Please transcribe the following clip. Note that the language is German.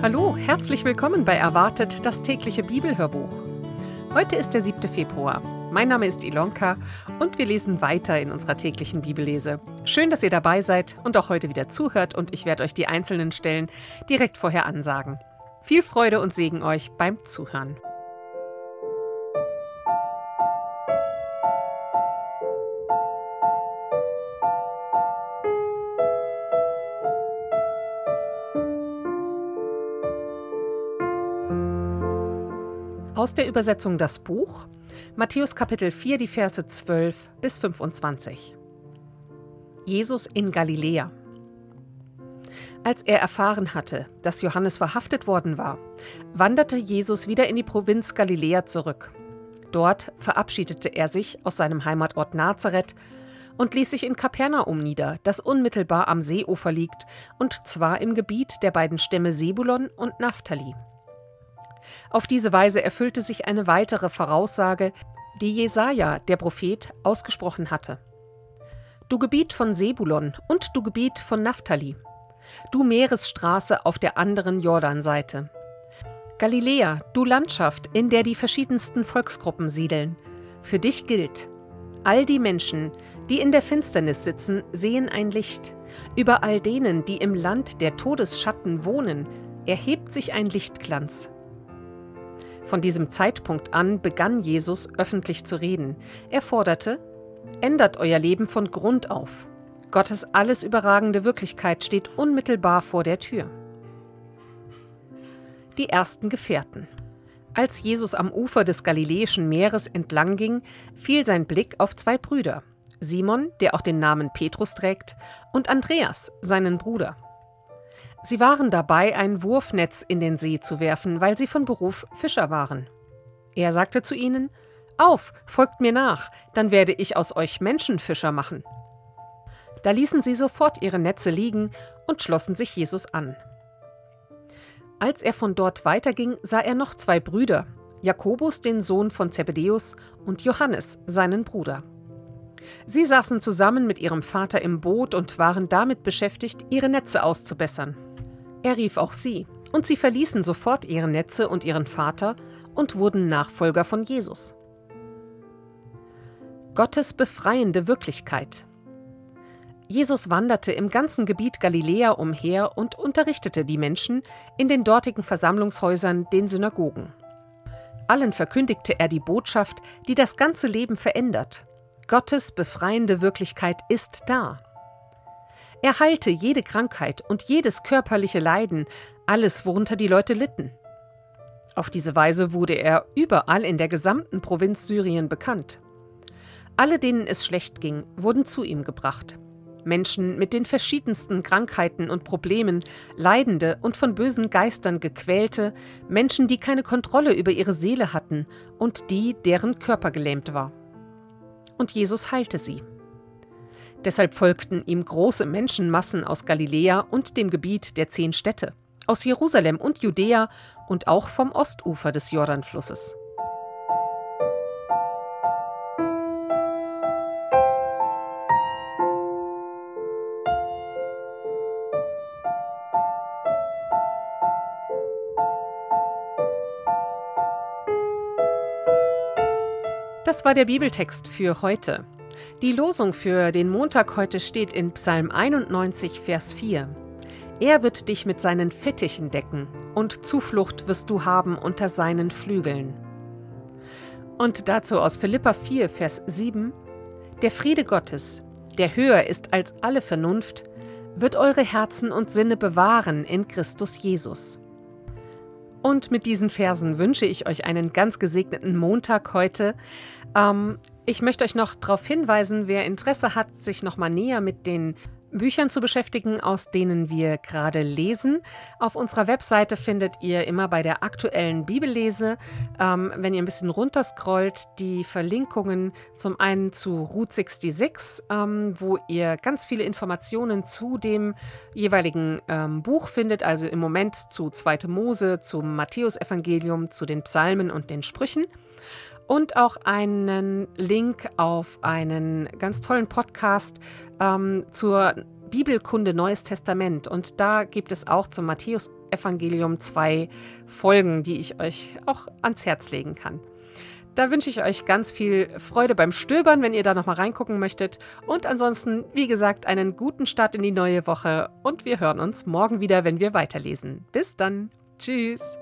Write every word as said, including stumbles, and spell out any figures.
Hallo, herzlich willkommen bei Erwartet, das tägliche Bibelhörbuch. Heute ist der siebte Februar. Mein Name ist Ilonka und wir lesen weiter in unserer täglichen Bibellese. Schön, dass ihr dabei seid und auch heute wieder zuhört und ich werde euch die einzelnen Stellen direkt vorher ansagen. Viel Freude und Segen euch beim Zuhören. Aus der Übersetzung Das Buch, Matthäus Kapitel vier, die Verse zwölf bis fünfundzwanzig. Jesus in Galiläa. Als er erfahren hatte, dass Johannes verhaftet worden war, wanderte Jesus wieder in die Provinz Galiläa zurück. Dort verabschiedete er sich aus seinem Heimatort Nazareth und ließ sich in Kapernaum nieder, das unmittelbar am Seeufer liegt, und zwar im Gebiet der beiden Stämme Sebulon und Naphtali. Auf diese Weise erfüllte sich eine weitere Voraussage, die Jesaja, der Prophet, ausgesprochen hatte. Du Gebiet von Sebulon und du Gebiet von Naphtali, du Meeresstraße auf der anderen Jordanseite. Galiläa, du Landschaft, in der die verschiedensten Volksgruppen siedeln. Für dich gilt: All die Menschen, die in der Finsternis sitzen, sehen ein Licht. Über all denen, die im Land der Todesschatten wohnen, erhebt sich ein Lichtglanz. Von diesem Zeitpunkt an begann Jesus öffentlich zu reden. Er forderte: Ändert euer Leben von Grund auf. Gottes alles überragende Wirklichkeit steht unmittelbar vor der Tür. Die ersten Gefährten. Als Jesus am Ufer des Galiläischen Meeres entlang ging, fiel sein Blick auf zwei Brüder: Simon, der auch den Namen Petrus trägt, und Andreas, seinen Bruder. Sie waren dabei, ein Wurfnetz in den See zu werfen, weil sie von Beruf Fischer waren. Er sagte zu ihnen: Auf, folgt mir nach, dann werde ich aus euch Menschenfischer machen. Da ließen sie sofort ihre Netze liegen und schlossen sich Jesus an. Als er von dort weiterging, sah er noch zwei Brüder, Jakobus, den Sohn von Zebedäus, und Johannes, seinen Bruder. Sie saßen zusammen mit ihrem Vater im Boot und waren damit beschäftigt, ihre Netze auszubessern. Er rief auch sie, und sie verließen sofort ihre Netze und ihren Vater und wurden Nachfolger von Jesus. Gottes befreiende Wirklichkeit. Jesus wanderte im ganzen Gebiet Galiläa umher und unterrichtete die Menschen in den dortigen Versammlungshäusern, den Synagogen. Allen verkündigte er die Botschaft, die das ganze Leben verändert. Gottes befreiende Wirklichkeit ist da. Er heilte jede Krankheit und jedes körperliche Leiden, alles, worunter die Leute litten. Auf diese Weise wurde er überall in der gesamten Provinz Syrien bekannt. Alle, denen es schlecht ging, wurden zu ihm gebracht. Menschen mit den verschiedensten Krankheiten und Problemen, Leidende und von bösen Geistern gequälte, Menschen, die keine Kontrolle über ihre Seele hatten und die, deren Körper gelähmt war. Und Jesus heilte sie. Deshalb folgten ihm große Menschenmassen aus Galiläa und dem Gebiet der zehn Städte, aus Jerusalem und Judäa und auch vom Ostufer des Jordanflusses. Das war der Bibeltext für heute. Die Losung für den Montag heute steht in Psalm einundneunzig, Vers vier. Er wird dich mit seinen Fittichen decken, und Zuflucht wirst du haben unter seinen Flügeln. Und dazu aus Philipper vier, Vers sieben. Der Friede Gottes, der höher ist als alle Vernunft, wird eure Herzen und Sinne bewahren in Christus Jesus. Und mit diesen Versen wünsche ich euch einen ganz gesegneten Montag heute. Ähm, ich möchte euch noch darauf hinweisen, wer Interesse hat, sich noch mal näher mit den Büchern zu beschäftigen, aus denen wir gerade lesen. Auf unserer Webseite findet ihr immer bei der aktuellen Bibellese, ähm, wenn ihr ein bisschen runterscrollt, die Verlinkungen zum einen zu Route sechsundsechzig, ähm, wo ihr ganz viele Informationen zu dem jeweiligen ähm, Buch findet, also im Moment zu zweite Mose, zum Matthäusevangelium, zu den Psalmen und den Sprüchen. Und auch einen Link auf einen ganz tollen Podcast ähm, zur Bibelkunde Neues Testament. Und da gibt es auch zum Matthäusevangelium zwei Folgen, die ich euch auch ans Herz legen kann. Da wünsche ich euch ganz viel Freude beim Stöbern, wenn ihr da nochmal reingucken möchtet. Und ansonsten, wie gesagt, einen guten Start in die neue Woche. Und wir hören uns morgen wieder, wenn wir weiterlesen. Bis dann. Tschüss.